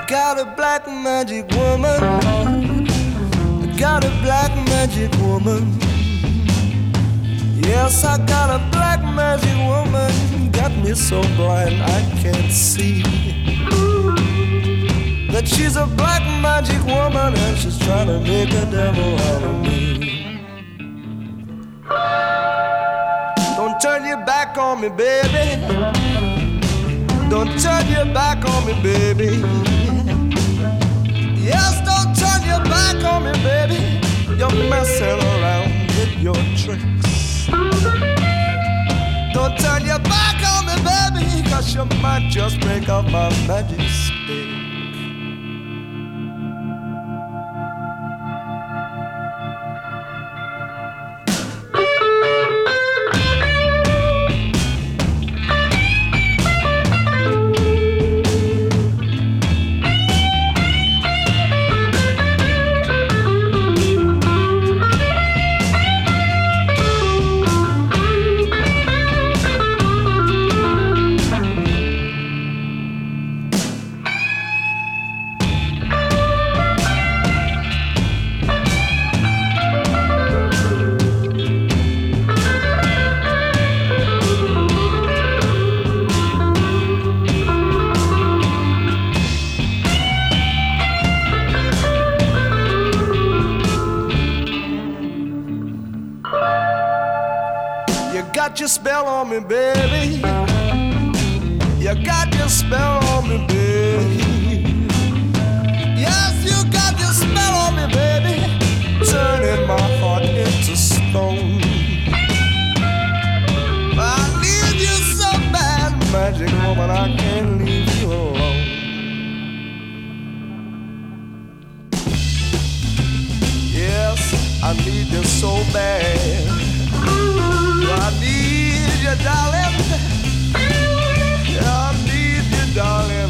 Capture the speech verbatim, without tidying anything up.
got a black magic woman. I got a black magic woman. Yes, I got a black magic woman. Got me so blind I can't see that she's a black magic woman and she's trying to make a devil out of me. Don't turn your back on me, baby. Don't turn your back on me, baby. Yes, don't turn your back on me, baby. You're messing around with your tricks. Don't turn your back on me, baby, cause you might just break up my magic stick. Got your spell on me, baby. You got your spell on me, baby. Yes, you got your spell on me, baby. Turning my heart into stone. I need you so bad, magic woman, I can't leave you alone. Yes, I need you so bad. I need you, darling. I need you, darling.